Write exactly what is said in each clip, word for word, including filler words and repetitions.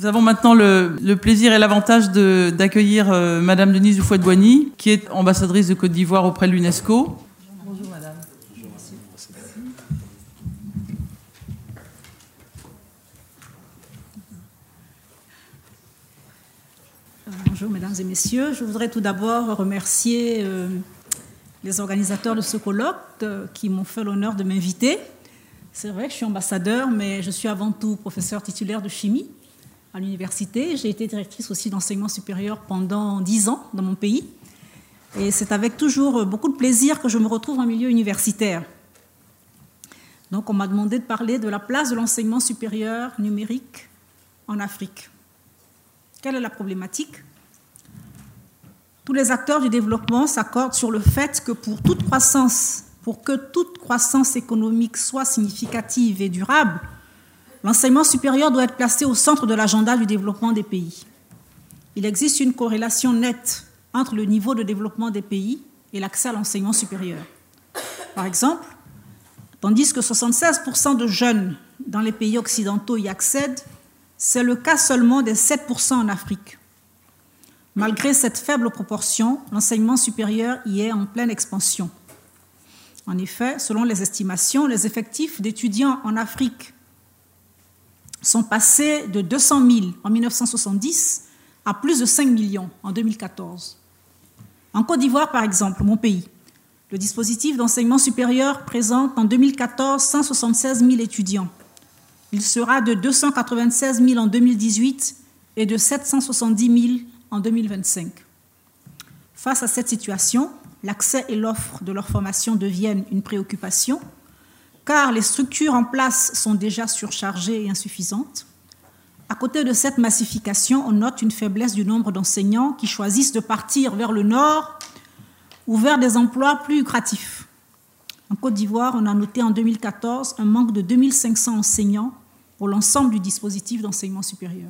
Nous avons maintenant le, le plaisir et l'avantage de, d'accueillir euh, Madame Denise Houphouët-Boigny, qui est ambassadrice de Côte d'Ivoire auprès de l'UNESCO. Bonjour Madame. Bonjour, Bonjour mesdames et messieurs. Je voudrais tout d'abord remercier euh, les organisateurs de ce colloque euh, qui m'ont fait l'honneur de m'inviter. C'est vrai que je suis ambassadeur, mais je suis avant tout professeure titulaire de chimie à l'université. J'ai été directrice aussi d'enseignement supérieur pendant dix ans dans mon pays. Et c'est avec toujours beaucoup de plaisir que je me retrouve en milieu universitaire. Donc on m'a demandé de parler de la place de l'enseignement supérieur numérique en Afrique. Quelle est la problématique ? Tous les acteurs du développement s'accordent sur le fait que pour toute croissance, pour que toute croissance économique soit significative et durable, l'enseignement supérieur doit être placé au centre de l'agenda du développement des pays. Il existe une corrélation nette entre le niveau de développement des pays et l'accès à l'enseignement supérieur. Par exemple, tandis que soixante-seize pour cent de jeunes dans les pays occidentaux y accèdent, c'est le cas seulement des sept pour cent en Afrique. Malgré cette faible proportion, l'enseignement supérieur y est en pleine expansion. En effet, selon les estimations, les effectifs d'étudiants en Afrique sont passés de deux cent mille en mille neuf cent soixante-dix à plus de cinq millions en deux mille quatorze. En Côte d'Ivoire, par exemple, mon pays, le dispositif d'enseignement supérieur présente en deux mille quatorze cent soixante-seize mille étudiants. Il sera de deux cent quatre-vingt-seize mille en deux mille dix-huit et de sept cent soixante-dix mille en deux mille vingt-cinq. Face à cette situation, l'accès et l'offre de leur formation deviennent une préoccupation, car les structures en place sont déjà surchargées et insuffisantes. À côté de cette massification, on note une faiblesse du nombre d'enseignants qui choisissent de partir vers le nord ou vers des emplois plus lucratifs. En Côte d'Ivoire, on a noté en deux mille quatorze un manque de deux mille cinq cents enseignants pour l'ensemble du dispositif d'enseignement supérieur.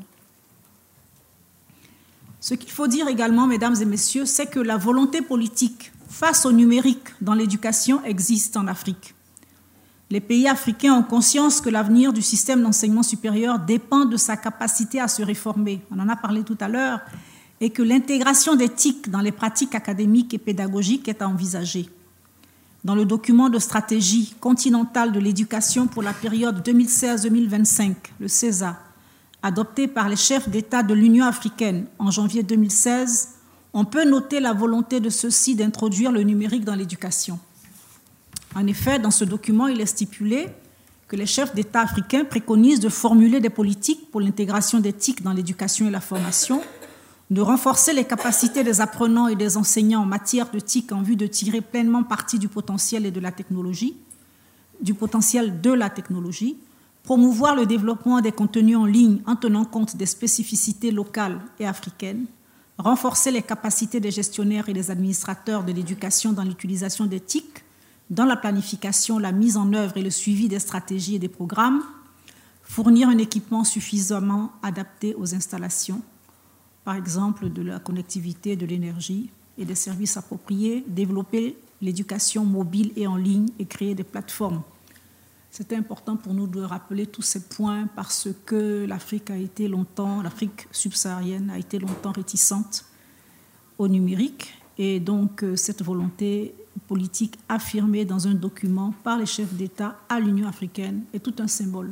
Ce qu'il faut dire également, mesdames et messieurs, c'est que la volonté politique face au numérique dans l'éducation existe en Afrique. Les pays africains ont conscience que l'avenir du système d'enseignement supérieur dépend de sa capacité à se réformer. On en a parlé tout à l'heure, et que l'intégration des T I C dans les pratiques académiques et pédagogiques est à envisager. Dans le document de stratégie continentale de l'éducation pour la période deux mille seize à deux mille vingt-cinq, le CESA, adopté par les chefs d'État de l'Union africaine en janvier deux mille seize, on peut noter la volonté de ceux-ci d'introduire le numérique dans l'éducation. En effet, dans ce document, il est stipulé que les chefs d'État africains préconisent de formuler des politiques pour l'intégration des T I C dans l'éducation et la formation, de renforcer les capacités des apprenants et des enseignants en matière de T I C en vue de tirer pleinement parti du potentiel et de la technologie, du potentiel de la technologie, promouvoir le développement des contenus en ligne en tenant compte des spécificités locales et africaines, renforcer les capacités des gestionnaires et des administrateurs de l'éducation dans l'utilisation des T I C, dans la planification, la mise en œuvre et le suivi des stratégies et des programmes, fournir un équipement suffisamment adapté aux installations, par exemple de la connectivité, de l'énergie et des services appropriés, développer l'éducation mobile et en ligne et créer des plateformes. C'était important pour nous de rappeler tous ces points parce que l'Afrique a été longtemps, l'Afrique subsaharienne a été longtemps réticente au numérique et donc cette volonté politique affirmée dans un document par les chefs d'État à l'Union africaine est tout un symbole.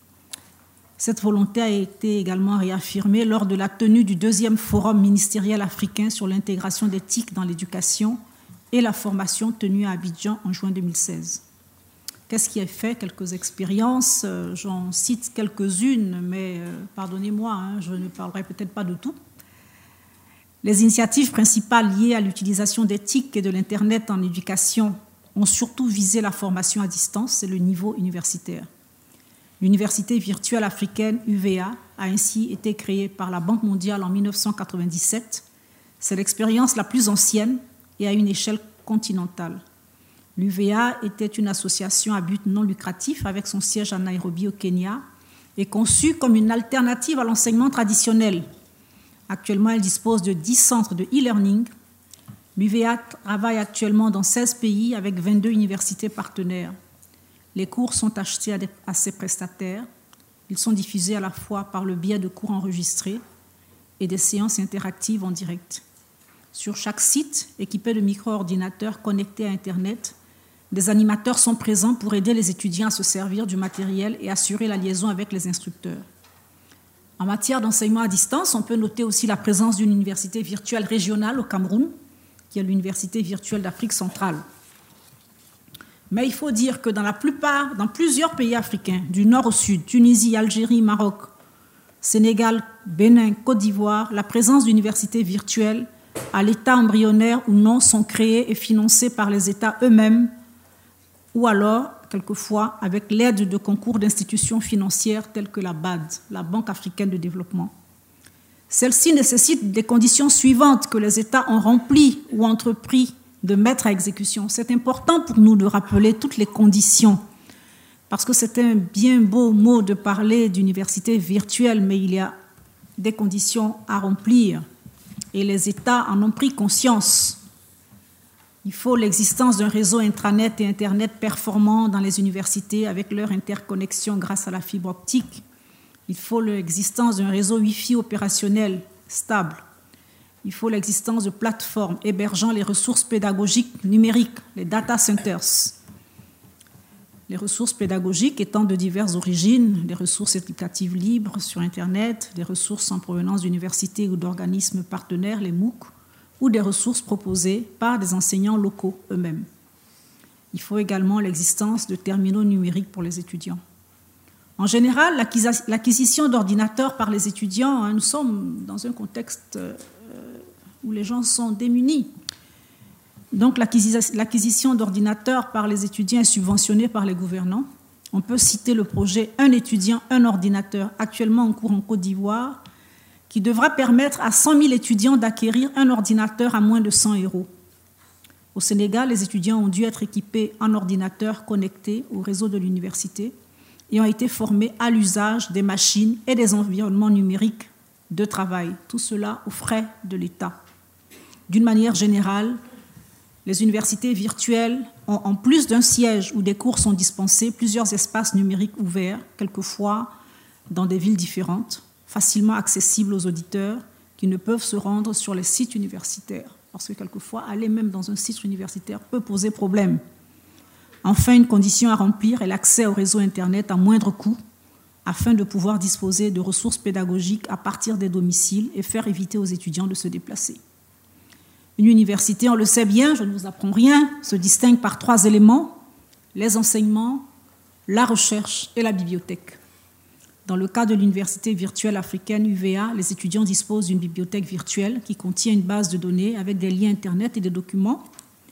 Cette volonté a été également réaffirmée lors de la tenue du deuxième forum ministériel africain sur l'intégration des T I C dans l'éducation et la formation tenu à Abidjan en juin deux mille seize. Qu'est-ce qui est fait? Quelques expériences, j'en cite quelques-unes, mais pardonnez-moi, hein, je ne parlerai peut-être pas de tout. Les initiatives principales liées à l'utilisation des T I C et de l'Internet en éducation ont surtout visé la formation à distance et le niveau universitaire. L'Université virtuelle africaine U V A a ainsi été créée par la Banque mondiale en mille neuf cent quatre-vingt-dix-sept. C'est l'expérience la plus ancienne et à une échelle continentale. L'U V A était une association à but non lucratif avec son siège à Nairobi au Kenya et conçue comme une alternative à l'enseignement traditionnel. Actuellement, elle dispose de dix centres de e-learning. L'U V A travaille actuellement dans seize pays avec vingt-deux universités partenaires. Les cours sont achetés à, des, à ses prestataires. Ils sont diffusés à la fois par le biais de cours enregistrés et des séances interactives en direct. Sur chaque site, équipé de micro-ordinateurs connectés à Internet, des animateurs sont présents pour aider les étudiants à se servir du matériel et assurer la liaison avec les instructeurs. En matière d'enseignement à distance, on peut noter aussi la présence d'une université virtuelle régionale au Cameroun, qui est l'Université virtuelle d'Afrique centrale. Mais il faut dire que dans la plupart, dans plusieurs pays africains, du nord au sud, Tunisie, Algérie, Maroc, Sénégal, Bénin, Côte d'Ivoire, la présence d'universités virtuelles à l'état embryonnaire ou non sont créées et financées par les États eux-mêmes ou alors, quelquefois, avec l'aide de concours d'institutions financières telles que la B A D, la Banque africaine de développement. Celle-ci nécessite des conditions suivantes que les États ont remplies ou entrepris de mettre à exécution. C'est important pour nous de rappeler toutes les conditions, parce que c'est un bien beau mot de parler d'université virtuelle, mais il y a des conditions à remplir, et les États en ont pris conscience. Il faut l'existence d'un réseau intranet et Internet performant dans les universités avec leur interconnexion grâce à la fibre optique. Il faut l'existence d'un réseau Wi-Fi opérationnel stable. Il faut l'existence de plateformes hébergeant les ressources pédagogiques numériques, les data centers. Les ressources pédagogiques étant de diverses origines, des ressources éducatives libres sur Internet, des ressources en provenance d'universités ou d'organismes partenaires, les MOOC, ou des ressources proposées par des enseignants locaux eux-mêmes. Il faut également l'existence de terminaux numériques pour les étudiants. En général, l'acquisition d'ordinateurs par les étudiants, hein, nous sommes dans un contexte euh, où les gens sont démunis. Donc l'acquisition d'ordinateurs par les étudiants est subventionnée par les gouvernants. On peut citer le projet « Un étudiant, un ordinateur » actuellement en cours en Côte d'Ivoire, qui devra permettre à cent mille étudiants d'acquérir un ordinateur à moins de cent euros. Au Sénégal, les étudiants ont dû être équipés en ordinateur connecté au réseau de l'université et ont été formés à l'usage des machines et des environnements numériques de travail, tout cela aux frais de l'État. D'une manière générale, les universités virtuelles ont, en plus d'un siège où des cours sont dispensés, plusieurs espaces numériques ouverts, quelquefois dans des villes différentes, facilement accessibles aux auditeurs qui ne peuvent se rendre sur les sites universitaires, parce que quelquefois, aller même dans un site universitaire peut poser problème. Enfin, une condition à remplir est l'accès au réseau Internet à moindre coût, afin de pouvoir disposer de ressources pédagogiques à partir des domiciles et faire éviter aux étudiants de se déplacer. Une université, on le sait bien, je ne vous apprends rien, se distingue par trois éléments, les enseignements, la recherche et la bibliothèque. Dans le cas de l'Université virtuelle africaine U V A, les étudiants disposent d'une bibliothèque virtuelle qui contient une base de données avec des liens Internet et des documents.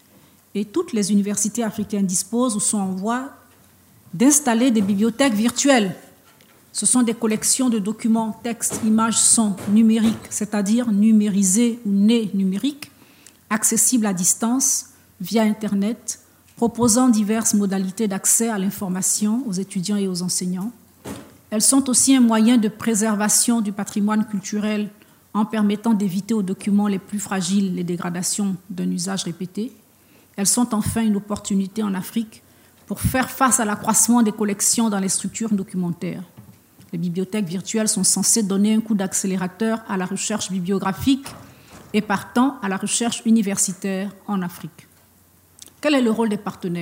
Et toutes les universités africaines disposent ou sont en voie d'installer des bibliothèques virtuelles. Ce sont des collections de documents, textes, images, sons numériques, c'est-à-dire numérisés ou nés numériques, accessibles à distance via Internet, proposant diverses modalités d'accès à l'information aux étudiants et aux enseignants. Elles sont aussi un moyen de préservation du patrimoine culturel en permettant d'éviter aux documents les plus fragiles les dégradations d'un usage répété. Elles sont enfin une opportunité en Afrique pour faire face à l'accroissement des collections dans les structures documentaires. Les bibliothèques virtuelles sont censées donner un coup d'accélérateur à la recherche bibliographique et partant à la recherche universitaire en Afrique. Quel est le rôle des partenaires ?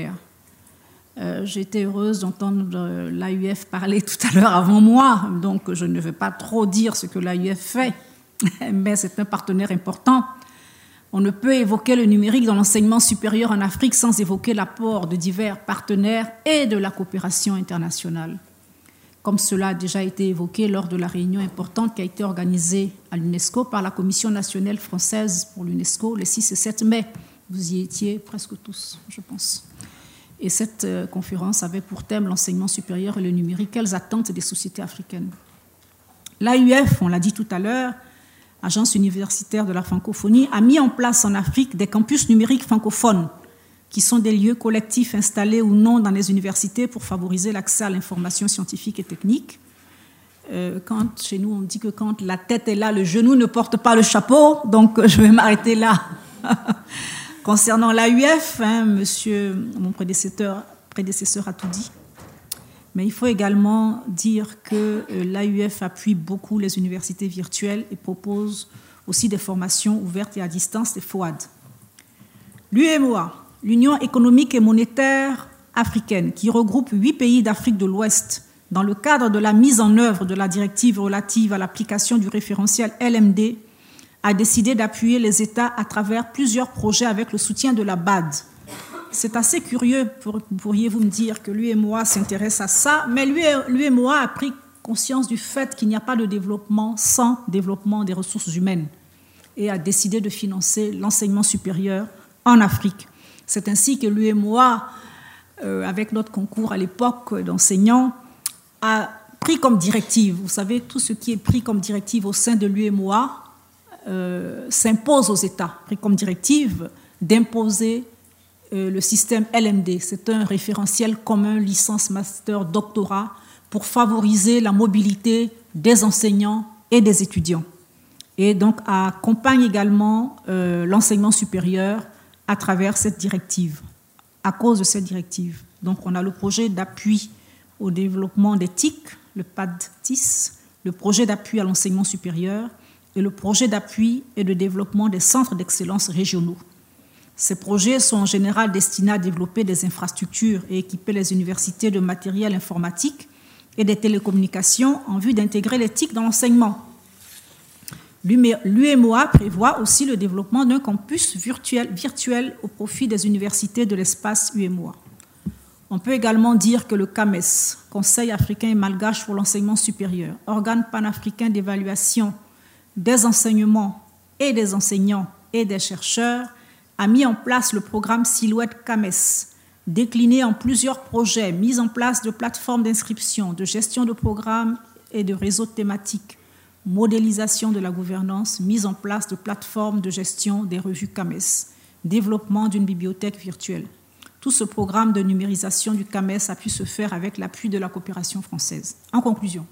Euh, j'ai été heureuse d'entendre euh, l'A U F parler tout à l'heure avant moi, donc je ne vais pas trop dire ce que l'A U F fait, mais c'est un partenaire important. On ne peut évoquer le numérique dans l'enseignement supérieur en Afrique sans évoquer l'apport de divers partenaires et de la coopération internationale. Comme cela a déjà été évoqué lors de la réunion importante qui a été organisée à l'UNESCO par la Commission nationale française pour l'UNESCO les six et sept mai. Vous y étiez presque tous, je pense. Et cette conférence avait pour thème l'enseignement supérieur et le numérique. Quelles attentes des sociétés africaines ? L'A U F, on l'a dit tout à l'heure, Agence universitaire de la francophonie, a mis en place en Afrique des campus numériques francophones, qui sont des lieux collectifs installés ou non dans les universités pour favoriser l'accès à l'information scientifique et technique. Euh, quand, chez nous, on dit que quand la tête est là, le genou ne porte pas le chapeau, donc je vais m'arrêter là. Concernant l'A U F, hein, monsieur, mon prédécesseur, prédécesseur a tout dit. Mais il faut également dire que l'A U F appuie beaucoup les universités virtuelles et propose aussi des formations ouvertes et à distance, des F O A D. L'U E M O A, l'Union économique et monétaire africaine, qui regroupe huit pays d'Afrique de l'Ouest, dans le cadre de la mise en œuvre de la directive relative à l'application du référentiel L M D, a décidé d'appuyer les États à travers plusieurs projets avec le soutien de la B A D. C'est assez curieux, pour, pourriez-vous me dire, que l'U E M O A s'intéresse à ça, mais l'U E M O A a pris conscience du fait qu'il n'y a pas de développement sans développement des ressources humaines et a décidé de financer l'enseignement supérieur en Afrique. C'est ainsi que l'U E M O A, euh, avec notre concours à l'époque d'enseignants, a pris comme directive, vous savez, tout ce qui est pris comme directive au sein de l'U E M O A euh, s'impose aux États, pris comme directive d'imposer euh, le système L M D. C'est un référentiel commun, licence, master, doctorat, pour favoriser la mobilité des enseignants et des étudiants. Et donc accompagne également euh, l'enseignement supérieur à travers cette directive, à cause de cette directive. Donc on a le projet d'appui au développement des T I C, le P A D T I S, le projet d'appui à l'enseignement supérieur et le projet d'appui et de développement des centres d'excellence régionaux. Ces projets sont en général destinés à développer des infrastructures et équiper les universités de matériel informatique et des télécommunications en vue d'intégrer les T I C dans l'enseignement. L'U E M O A prévoit aussi le développement d'un campus virtuel, virtuel au profit des universités de l'espace U E M O A. On peut également dire que le C A M E S, Conseil africain et malgache pour l'enseignement supérieur, organe panafricain d'évaluation des enseignements et des enseignants et des chercheurs, a mis en place le programme Silhouette C A M E S, décliné en plusieurs projets, mise en place de plateformes d'inscription, de gestion de programmes et de réseaux thématiques, modélisation de la gouvernance, mise en place de plateformes de gestion des revues C A M E S, développement d'une bibliothèque virtuelle. Tout ce programme de numérisation du C A M E S a pu se faire avec l'appui de la coopération française. En conclusion,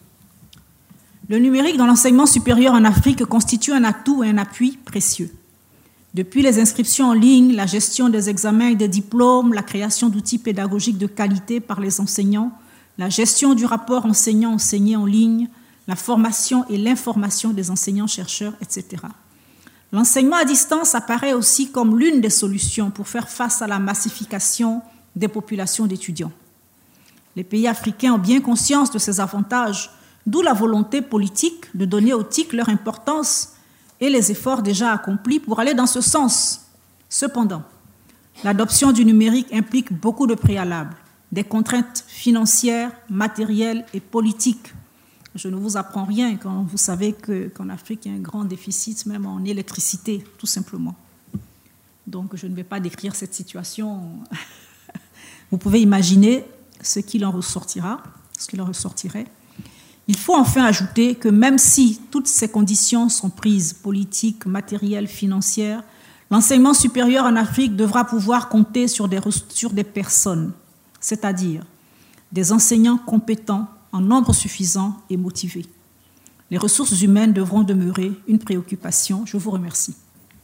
le numérique dans l'enseignement supérieur en Afrique constitue un atout et un appui précieux. Depuis les inscriptions en ligne, la gestion des examens et des diplômes, la création d'outils pédagogiques de qualité par les enseignants, la gestion du rapport enseignant-enseigné en ligne, la formation et l'information des enseignants-chercheurs, et cetera. L'enseignement à distance apparaît aussi comme l'une des solutions pour faire face à la massification des populations d'étudiants. Les pays africains ont bien conscience de ces avantages, d'où la volonté politique de donner aux T I C leur importance et les efforts déjà accomplis pour aller dans ce sens. Cependant, l'adoption du numérique implique beaucoup de préalables, des contraintes financières, matérielles et politiques. Je ne vous apprends rien quand vous savez que, qu'en Afrique, il y a un grand déficit même en électricité, tout simplement. Donc, je ne vais pas décrire cette situation. Vous pouvez imaginer ce qu'il en ressortira, ce qu'il en ressortirait. Il faut enfin ajouter que même si toutes ces conditions sont prises, politiques, matérielles, financières, l'enseignement supérieur en Afrique devra pouvoir compter sur des, sur des personnes, c'est-à-dire des enseignants compétents, en nombre suffisant et motivés. Les ressources humaines devront demeurer une préoccupation. Je vous remercie.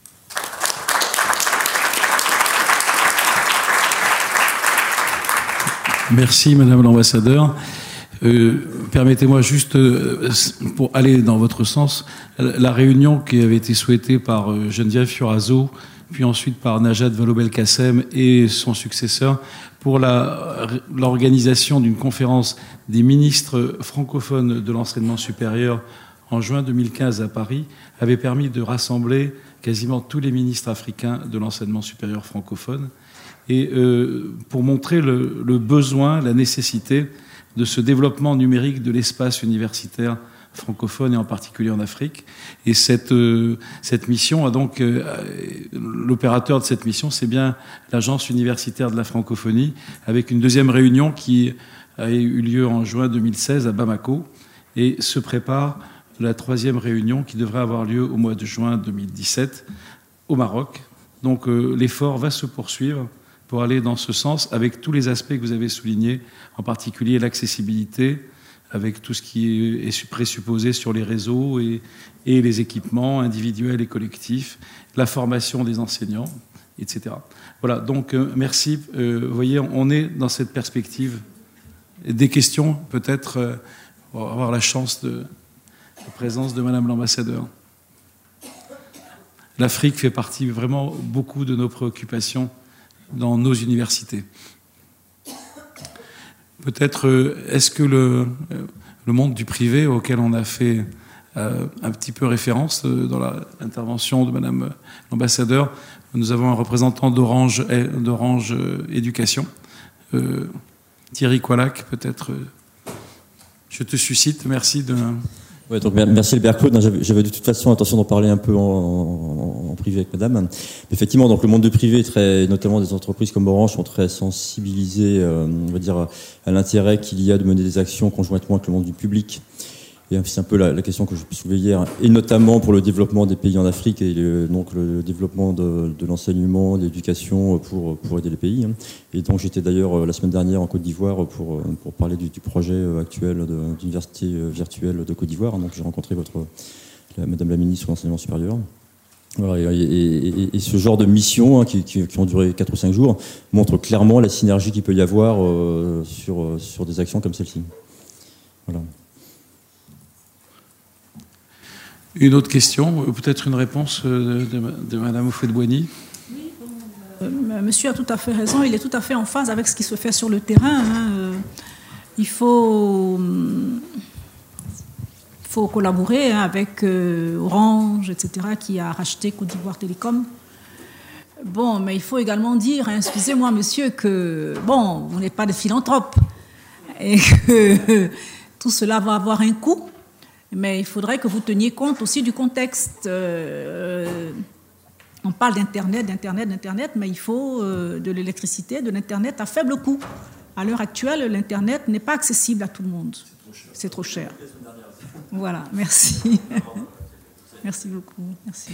Merci, Madame l'ambassadeur. Euh, permettez-moi juste, euh, pour aller dans votre sens, la réunion qui avait été souhaitée par euh, Geneviève Fioraso, puis ensuite par Najat Vallaud-Belkacem et son successeur, pour la, l'organisation d'une conférence des ministres francophones de l'enseignement supérieur en juin deux mille quinze à Paris, avait permis de rassembler quasiment tous les ministres africains de l'enseignement supérieur francophone, et euh, pour montrer le, le besoin, la nécessité de ce développement numérique de l'espace universitaire francophone et en particulier en Afrique. Et cette, euh, cette mission a donc, euh, l'opérateur de cette mission, c'est bien l'Agence universitaire de la francophonie, avec une deuxième réunion qui a eu lieu en juin deux mille seize à Bamako, et se prépare la troisième réunion qui devrait avoir lieu au mois de juin deux mille dix-sept au Maroc. Donc euh, l'effort va se poursuivre pour aller dans ce sens, avec tous les aspects que vous avez soulignés, en particulier l'accessibilité, avec tout ce qui est présupposé sur les réseaux et, et les équipements individuels et collectifs, la formation des enseignants, et cetera. Voilà, donc euh, merci. Euh, vous voyez, on est dans cette perspective des questions, peut-être, euh, pour avoir la chance de la présence de Madame l'ambassadeur. L'Afrique fait partie vraiment beaucoup de nos préoccupations dans nos universités. Peut-être, euh, est-ce que le, le monde du privé auquel on a fait euh, un petit peu référence euh, dans l'intervention de Madame l'ambassadeur, nous avons un représentant d'Orange, d'Orange euh, Éducation, euh, Thierry Coalac, peut-être. Euh, je te suscite, merci de... Ouais, donc merci Albert Claude. J'avais, j'avais de toute façon intention d'en parler un peu en, en, en privé avec Madame. Effectivement, donc le monde du privé, très, notamment des entreprises comme Orange, sont très sensibilisées, euh, on va dire, à l'intérêt qu'il y a de mener des actions conjointement avec le monde du public. Et c'est un peu la, la question que je soulevais hier, et notamment pour le développement des pays en Afrique et le, donc le développement de, de l'enseignement, de l'éducation pour, pour aider les pays. Et donc j'étais d'ailleurs la semaine dernière en Côte d'Ivoire pour, pour parler du, du projet actuel de, d'université virtuelle de Côte d'Ivoire. Donc j'ai rencontré votre, la, Madame la ministre de l'enseignement supérieur. Voilà, et, et, et, et ce genre de missions hein, qui, qui, qui ont duré quatre ou cinq jours montre clairement la synergie qu'il peut y avoir euh, sur, sur des actions comme celle-ci. Voilà. Une autre question, peut-être une réponse de, de, de Madame Houphouët-Boigny. Oui, euh, monsieur a tout à fait raison, il est tout à fait en phase avec ce qui se fait sur le terrain. Hein. Euh, il faut, faut collaborer hein, avec euh, Orange, et cetera, qui a racheté Côte d'Ivoire Télécom. Bon, mais il faut également dire, hein, excusez-moi monsieur, que bon, vous n'êtes pas des philanthropes et que tout cela va avoir un coût. Mais il faudrait que vous teniez compte aussi du contexte. Euh, on parle d'Internet, d'Internet, d'Internet, mais il faut euh, de l'électricité, de l'Internet à faible coût. À l'heure actuelle, l'Internet n'est pas accessible à tout le monde. C'est trop cher. C'est trop cher. Voilà, merci. Merci beaucoup. Merci.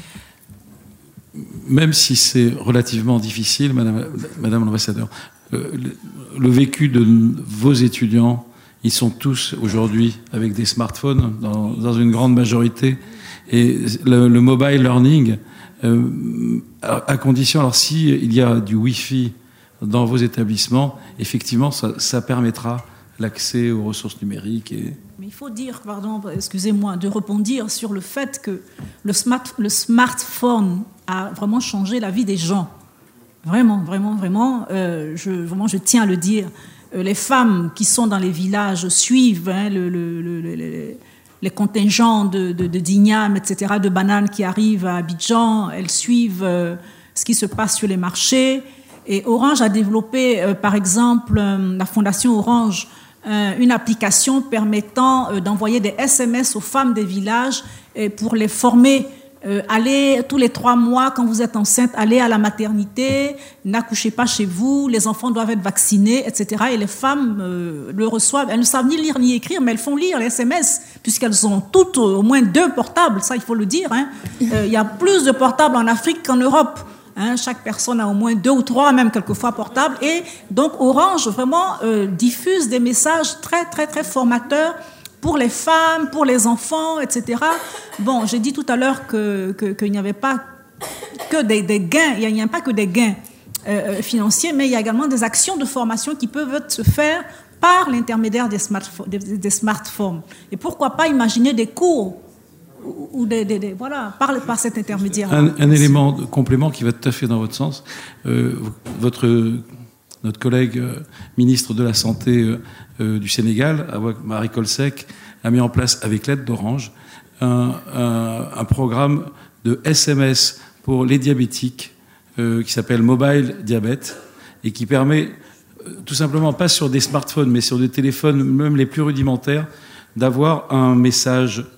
Même si c'est relativement difficile, Madame, Madame l'ambassadeur, euh, le, le vécu de vos étudiants, ils sont tous aujourd'hui avec des smartphones dans, dans une grande majorité. Et le, le mobile learning, euh, à, à condition, alors si il y a du Wi-Fi dans vos établissements, effectivement, ça, ça permettra l'accès aux ressources numériques. Et... Mais il faut dire, pardon, excusez-moi, de rebondir sur le fait que le, smart, le smartphone a vraiment changé la vie des gens. Vraiment, vraiment, vraiment. Euh, je, vraiment, je tiens à le dire. Les femmes qui sont dans les villages suivent hein, le, le, le, le, les contingents de, de, de d'igname, et cetera, de bananes qui arrivent à Abidjan. Elles suivent euh, ce qui se passe sur les marchés. Et Orange a développé, euh, par exemple, euh, la Fondation Orange, euh, une application permettant euh, d'envoyer des S M S aux femmes des villages et pour les former. Euh, allez tous les trois mois, quand vous êtes enceinte, allez à la maternité, n'accouchez pas chez vous, les enfants doivent être vaccinés, et cetera. Et les femmes euh, le reçoivent. Elles ne savent ni lire ni écrire, mais elles font lire les S M S, puisqu'elles ont toutes au moins deux portables, ça il faut le dire. Hein. Euh, il y a plus de portables en Afrique qu'en Europe. Hein. Chaque personne a au moins deux ou trois, même quelquefois portables. Et donc Orange vraiment euh, diffuse des messages très, très, très formateurs pour les femmes, pour les enfants, et cetera. Bon, j'ai dit tout à l'heure que, que, qu'il n'y avait pas que des, des gains, il n'y a, a pas que des gains euh, financiers, mais il y a également des actions de formation qui peuvent se faire par l'intermédiaire des, smartphones, des, des smartphones. Et pourquoi pas imaginer des cours ou, ou des, des, des, voilà, par, par cet intermédiaire. Un, un élément de complément qui va tout à fait dans votre sens. Euh, votre, notre collègue euh, ministre de la Santé euh, euh, du Sénégal, Marie Coll Seck, a mis en place, avec l'aide d'Orange, un, un, un programme de S M S pour les diabétiques euh, qui s'appelle Mobile Diabète et qui permet, euh, tout simplement, pas sur des smartphones, mais sur des téléphones, même les plus rudimentaires, d'avoir un message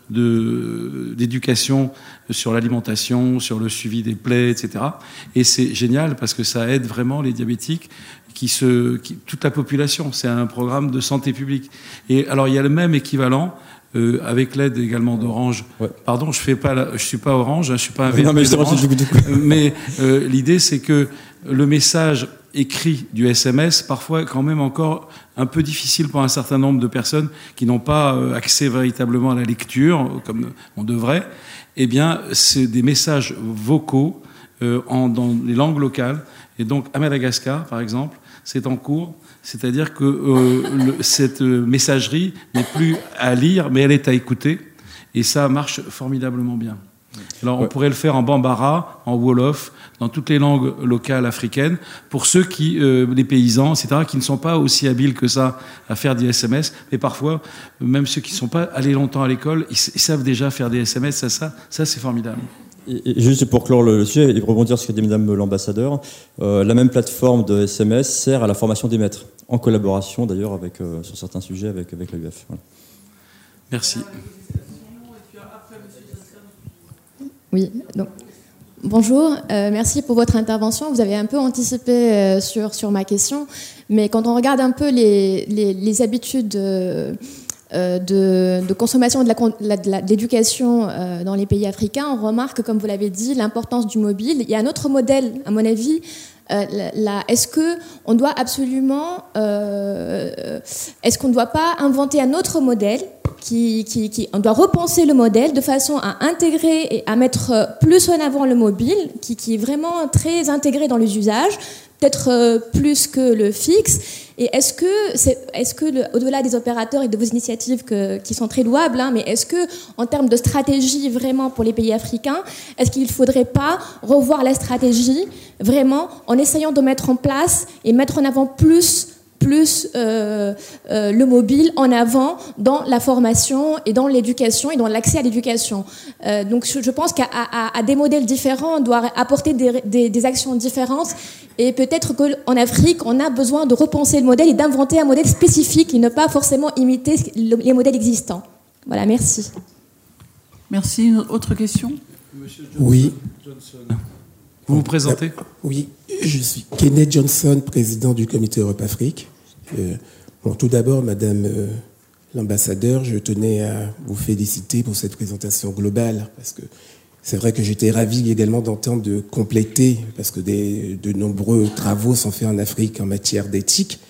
de, d'éducation sur l'alimentation, sur le suivi des plaies, et cetera. Et c'est génial parce que ça aide vraiment les diabétiques, qui se, qui, toute la population. C'est un programme de santé publique. Et alors, il y a le même équivalent euh, avec l'aide également d'Orange. Ouais. Pardon, je fais pas, la, je suis pas Orange, hein, je suis pas un V P d'Orange. Mais euh, l'idée, c'est que le message écrit du S M S, parfois quand même encore un peu difficile pour un certain nombre de personnes qui n'ont pas accès véritablement à la lecture, comme on devrait, eh bien, c'est des messages vocaux euh, en, dans les langues locales. Et donc, à Madagascar, par exemple, c'est en cours. C'est-à-dire que euh, le, cette messagerie n'est plus à lire, mais elle est à écouter. Et ça marche formidablement bien. Alors, on ouais. pourrait le faire en bambara, en wolof, dans toutes les langues locales africaines, pour ceux qui, euh, les paysans, et cetera, qui ne sont pas aussi habiles que ça à faire des S M S. Mais parfois, même ceux qui ne sont pas allés longtemps à l'école, ils, ils savent déjà faire des S M S. Ça, ça, ça c'est formidable. Et, et juste pour clore le, le sujet et rebondir sur ce que dit Madame l'ambassadeur, euh, la même plateforme de S M S sert à la formation des maîtres, en collaboration d'ailleurs avec, euh, sur certains sujets avec, avec l'A U F. Voilà. Merci. Oui, donc, bonjour, euh, merci pour votre intervention. Vous avez un peu anticipé euh, sur, sur ma question, mais quand on regarde un peu les, les, les habitudes euh, de, de consommation de, la, de, la, de l'éducation euh, dans les pays africains, on remarque, comme vous l'avez dit, l'importance du mobile. Il y a un autre modèle, à mon avis. Euh, là, est-ce qu'on doit absolument, euh, est-ce qu'on ne doit pas inventer un autre modèle qui, qui, qui, on doit repenser le modèle de façon à intégrer et à mettre plus en avant le mobile, qui, qui est vraiment très intégré dans les usages, peut-être plus que le fixe. Et est-ce que, c'est, est-ce que le, au-delà des opérateurs et de vos initiatives que, qui sont très louables, hein, mais est-ce que, en termes de stratégie vraiment pour les pays africains, est-ce qu'il ne faudrait pas revoir la stratégie vraiment en essayant de mettre en place et mettre en avant plus plus euh, euh, le mobile en avant dans la formation et dans l'éducation et dans l'accès à l'éducation. Euh, donc je, je pense qu'à à, à des modèles différents, on doit apporter des, des, des actions différentes et peut-être qu'en Afrique, on a besoin de repenser le modèle et d'inventer un modèle spécifique et ne pas forcément imiter les modèles existants. Voilà, merci. Merci. Une autre question ? Monsieur Johnson. Oui. Johnson. Vous vous présentez ? Oui, je suis Kenneth Johnson, président du comité Europe-Afrique. Euh, bon, tout d'abord, Madame euh, l'ambassadeur, je tenais à vous féliciter pour cette présentation globale, parce que c'est vrai que j'étais ravi également d'entendre de compléter, parce que des, de nombreux travaux sont faits en Afrique en matière d'éthique,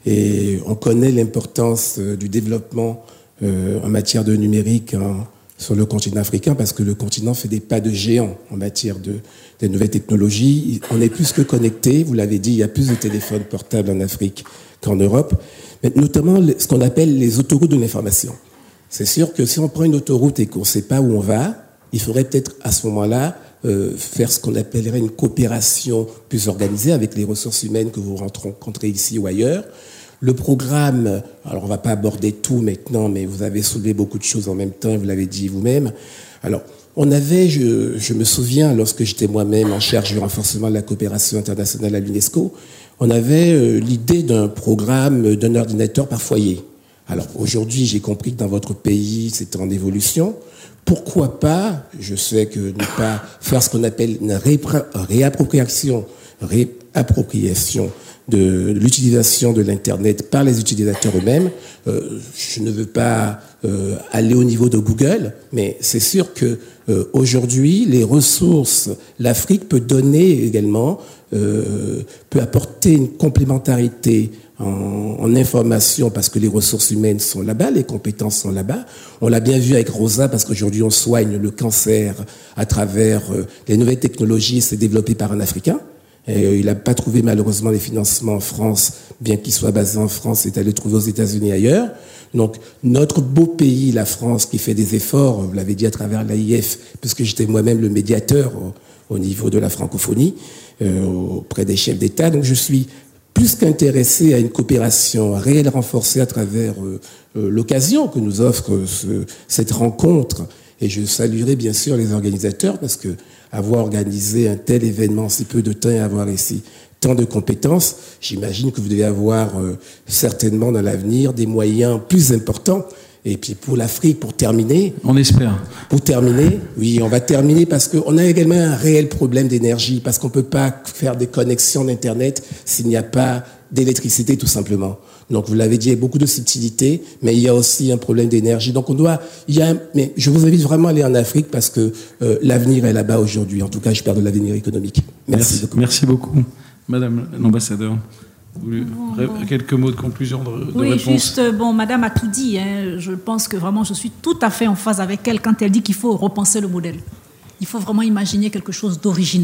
et on connaît l'importance euh, du développement euh, en matière de numérique en, sur le continent africain, parce que le continent fait des pas de géant en matière de, de nouvelles technologies. On est plus que connecté, vous l'avez dit, il y a plus de téléphones portables en Afrique qu'en Europe, mais notamment ce qu'on appelle les autoroutes de l'information. C'est sûr que si on prend une autoroute et qu'on ne sait pas où on va, il faudrait peut-être à ce moment-là euh, faire ce qu'on appellerait une coopération plus organisée avec les ressources humaines que vous rencontrez ici ou ailleurs. Le programme, alors on ne va pas aborder tout maintenant, mais vous avez soulevé beaucoup de choses en même temps, vous l'avez dit vous-même. Alors, on avait, je, je me souviens, lorsque j'étais moi-même en charge du renforcement de la coopération internationale à l'UNESCO, on avait euh, l'idée d'un programme d'un ordinateur par foyer. Alors, aujourd'hui, j'ai compris que dans votre pays, c'est en évolution. Pourquoi pas, je sais que ne pas faire ce qu'on appelle une répra- réappropriation, réappropriation de l'utilisation de l'Internet par les utilisateurs eux-mêmes. Euh, je ne veux pas euh, aller au niveau de Google, mais c'est sûr que euh, aujourd'hui, les ressources, l'Afrique peut donner également, euh, peut apporter une complémentarité en, en information parce que les ressources humaines sont là-bas, les compétences sont là-bas. On l'a bien vu avec Rosa parce qu'aujourd'hui, on soigne le cancer à travers euh, les nouvelles technologies, c'est développé par un Africain. Et il n'a pas trouvé malheureusement les financements en France, bien qu'il soit basé en France, il est allé trouver aux États-Unis et ailleurs. Donc notre beau pays, la France, qui fait des efforts, vous l'avez dit à travers l'A I F, puisque j'étais moi-même le médiateur au, au niveau de la francophonie, euh, auprès des chefs d'État. Donc je suis plus qu'intéressé à une coopération réelle renforcée à travers euh, euh, l'occasion que nous offre ce, cette rencontre. Et je saluerai bien sûr les organisateurs parce que avoir organisé un tel événement en si peu de temps et avoir ici tant de compétences, j'imagine que vous devez avoir euh, certainement dans l'avenir des moyens plus importants. Et puis pour l'Afrique, pour terminer... On espère. Pour terminer, oui, on va terminer parce qu'on a également un réel problème d'énergie, parce qu'on ne peut pas faire des connexions d'Internet s'il n'y a pas d'électricité, tout simplement. Donc, vous l'avez dit, il y a beaucoup de subtilités, mais il y a aussi un problème d'énergie. Donc, on doit... Il y a un, mais je vous invite vraiment à aller en Afrique parce que euh, l'avenir est là-bas aujourd'hui. En tout cas, je parle de l'avenir économique. Merci, merci beaucoup. Merci beaucoup. Madame l'ambassadeur, vous bon, bon. quelques mots de conclusion, de, de oui, réponse. Oui, juste, bon, madame a tout dit. Hein. Je pense que vraiment, je suis tout à fait en phase avec elle quand elle dit qu'il faut repenser le modèle. Il faut vraiment imaginer quelque chose d'original.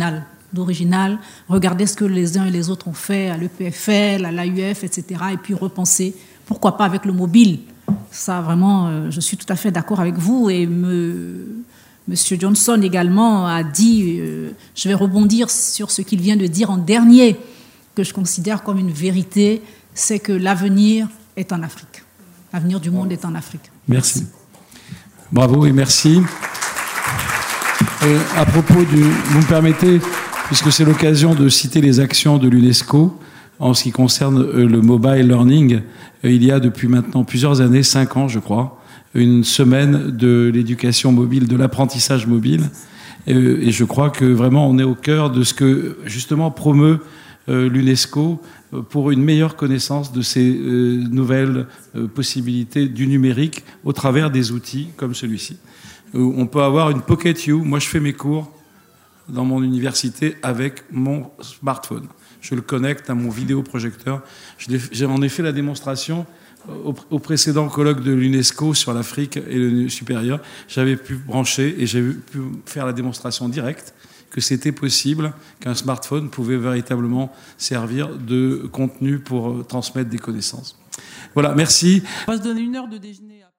d'original, regarder ce que les uns et les autres ont fait à l'E P F L, à l'A U F, et cetera, et puis repenser, pourquoi pas avec le mobile. Ça, vraiment, euh, je suis tout à fait d'accord avec vous. Et me, Monsieur Johnson également a dit, euh, je vais rebondir sur ce qu'il vient de dire en dernier, que je considère comme une vérité, c'est que l'avenir est en Afrique. L'avenir du monde est en Afrique. Merci. Bravo et merci. Euh, à propos du... Vous me permettez, puisque c'est l'occasion de citer les actions de l'UNESCO, en ce qui concerne euh, le mobile learning, euh, il y a depuis maintenant plusieurs années, cinq ans je crois, une semaine de l'éducation mobile, de l'apprentissage mobile. Euh, et je crois que vraiment on est au cœur de ce que justement promeut euh, l'UNESCO pour une meilleure connaissance de ces euh, nouvelles euh, possibilités du numérique au travers des outils comme celui-ci. Euh, on peut avoir une Pocket U. Moi, je fais mes cours dans mon université avec mon smartphone. Je le connecte à mon vidéoprojecteur. J'en ai fait la démonstration au, au précédent colloque de l'UNESCO sur l'Afrique et le supérieur. J'avais pu brancher et j'ai pu faire la démonstration directe que c'était possible, qu'un smartphone pouvait véritablement servir de contenu pour transmettre des connaissances. Voilà, merci. On va se donner une heure de déjeuner.